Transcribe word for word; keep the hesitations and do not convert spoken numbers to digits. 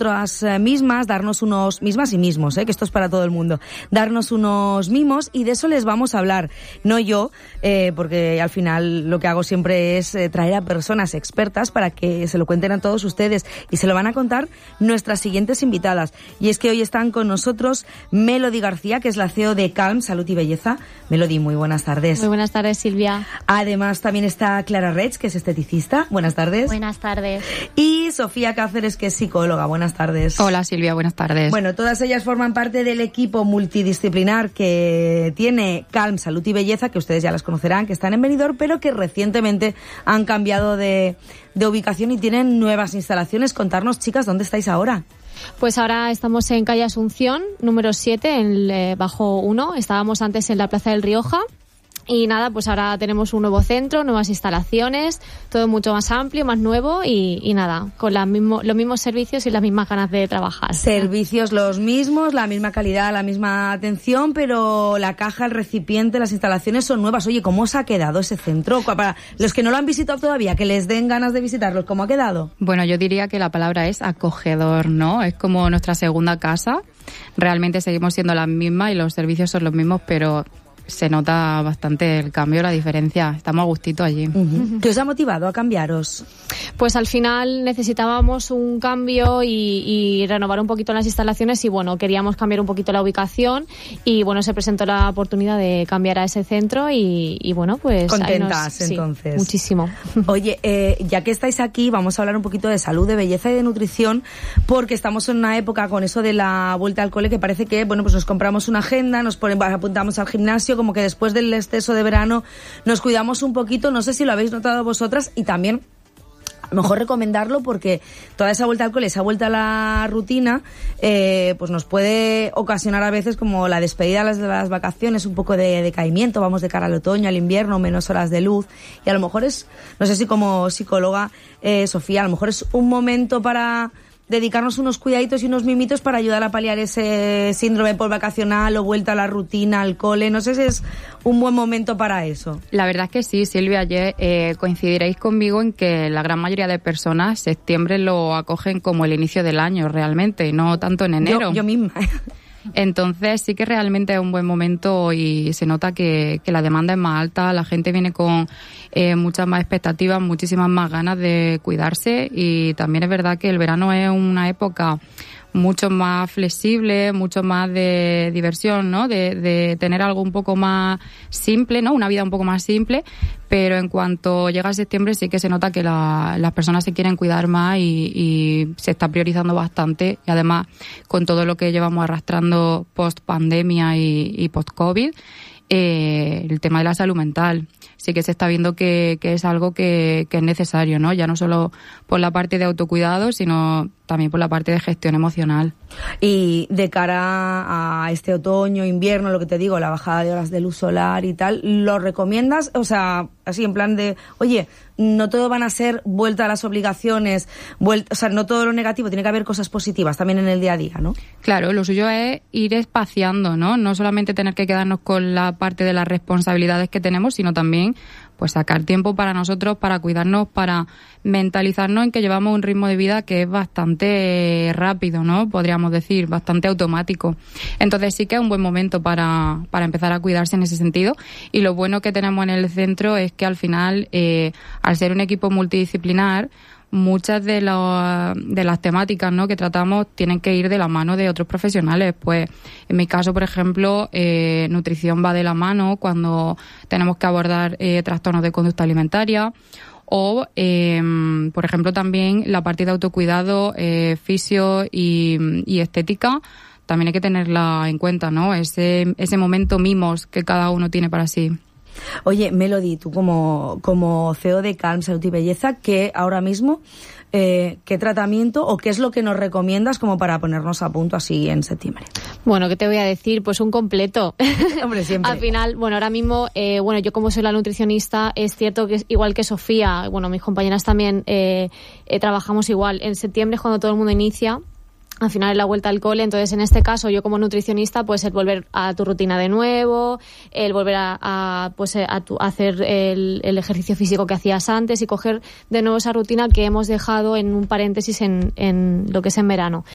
nosotras mismas, darnos unos, mismas y mismos, ¿eh? Que esto es para todo el mundo, darnos unos mimos, y de eso les vamos a hablar. No yo, eh, porque al final lo que hago siempre es eh, traer a personas expertas para que se lo cuenten a todos ustedes, y se lo van a contar nuestras siguientes invitadas. Y es que hoy están con nosotros Melody García, que es la C E O de Calm Salud y Belleza. Melody, muy buenas tardes. Muy buenas tardes, Silvia. Además también está Clara Reig, que es esteticista. Buenas tardes. Buenas tardes. Y Sofía Cáceres, que es psicóloga. Buenas tardes. Hola, Silvia, buenas tardes. Bueno, todas ellas forman parte del equipo multidisciplinar que tiene Calm Salud y Belleza, que ustedes ya las conocerán, que están en Benidorm, pero que recientemente han cambiado de, de ubicación y tienen nuevas instalaciones. Contarnos, chicas, ¿dónde estáis ahora? Pues ahora estamos en calle Asunción, número siete, en el eh, Bajo uno. Estábamos antes en la Plaza del Rioja. Y nada, pues ahora tenemos un nuevo centro, nuevas instalaciones, todo mucho más amplio, más nuevo y, y nada, con las mismo, los mismos servicios y las mismas ganas de trabajar. Servicios los mismos, la misma calidad, la misma atención, pero la caja, el recipiente, las instalaciones son nuevas. Oye, ¿cómo os ha quedado ese centro? Para los que no lo han visitado todavía, que les den ganas de visitarlos, ¿cómo ha quedado? Bueno, yo diría que la palabra es acogedor, ¿no? Es como nuestra segunda casa. Realmente seguimos siendo las mismas y los servicios son los mismos, pero se nota bastante el cambio, la diferencia. Estamos a gustito allí. Uh-huh. ¿Qué os ha motivado a cambiaros? Pues al final necesitábamos un cambio y, y renovar un poquito las instalaciones y bueno, queríamos cambiar un poquito la ubicación y bueno, se presentó la oportunidad de cambiar a ese centro y, y bueno, pues... Contentas, nos, entonces. Sí, muchísimo. Oye, eh, ya que estáis aquí, vamos a hablar un poquito de salud, de belleza y de nutrición, porque estamos en una época con eso de la vuelta al cole que parece que, bueno, pues nos compramos una agenda, nos ponemos, apuntamos al gimnasio, como que después del exceso de verano nos cuidamos un poquito. No sé si lo habéis notado vosotras, y también a lo mejor recomendarlo porque toda esa vuelta al cole, esa vuelta a la rutina, eh, pues nos puede ocasionar a veces como la despedida de las, de las vacaciones, un poco de decaimiento, vamos de cara al otoño, al invierno, menos horas de luz, y a lo mejor es, no sé si como psicóloga, eh, Sofía, a lo mejor es un momento para dedicarnos unos cuidaditos y unos mimitos para ayudar a paliar ese síndrome postvacacional o vuelta a la rutina, al cole. No sé si es un buen momento para eso. La verdad es que sí, Silvia, ayer eh, coincidiréis conmigo en que la gran mayoría de personas septiembre lo acogen como el inicio del año realmente, y no tanto en enero. Yo, yo misma. Entonces sí que realmente es un buen momento y se nota que, que la demanda es más alta, la gente viene con eh, muchas más expectativas, muchísimas más ganas de cuidarse, y también es verdad que el verano es una época mucho más flexible, mucho más de diversión, ¿no? De, de tener algo un poco más simple, ¿no? Una vida un poco más simple, pero en cuanto llega septiembre sí que se nota que la, las personas se quieren cuidar más y, y se está priorizando bastante, y además con todo lo que llevamos arrastrando post pandemia y, y post COVID, eh, el tema de la salud mental sí que se está viendo que, que es algo que, que es necesario, ¿no? Ya no solo por la parte de autocuidado, sino también por la parte de gestión emocional. Y de cara a este otoño, invierno, lo que te digo, la bajada de horas de luz solar y tal, ¿lo recomiendas? O sea, así en plan de, oye, no todo van a ser vuelta a las obligaciones, vuelta, o sea, no todo lo negativo, tiene que haber cosas positivas también en el día a día, ¿no? Claro, lo suyo es ir espaciando, ¿no? No solamente tener que quedarnos con la parte de las responsabilidades que tenemos, sino también pues sacar tiempo para nosotros, para cuidarnos, para mentalizarnos en que llevamos un ritmo de vida que es bastante rápido, ¿no? Podríamos decir, bastante automático. Entonces sí que es un buen momento para, para empezar a cuidarse en ese sentido. Y lo bueno que tenemos en el centro es que al final, eh, al ser un equipo multidisciplinar, muchas de, la, de las temáticas, ¿no?, que tratamos tienen que ir de la mano de otros profesionales. Pues en mi caso, por ejemplo, eh, nutrición va de la mano cuando tenemos que abordar eh, trastornos de conducta alimentaria, o, eh, por ejemplo, también la parte de autocuidado, eh, fisio y, y estética, también hay que tenerla en cuenta, ¿no? Ese, ese momento mimos que cada uno tiene para sí. Oye, Melody, tú como, como C E O de Calm Salud y Belleza, ¿qué ahora mismo, eh, qué tratamiento o qué es lo que nos recomiendas como para ponernos a punto así en septiembre? Bueno, ¿qué te voy a decir? Pues un completo. Hombre, siempre. Al final, bueno, ahora mismo, eh, bueno, yo como soy la nutricionista, es cierto que es igual que Sofía, bueno, mis compañeras también eh, eh, trabajamos igual. En septiembre es cuando todo el mundo inicia. Al final es la vuelta al cole, entonces en este caso yo como nutricionista pues el volver a tu rutina de nuevo, el volver a, a pues a, tu, a hacer el, el ejercicio físico que hacías antes y coger de nuevo esa rutina que hemos dejado en un paréntesis en, en lo que es en verano.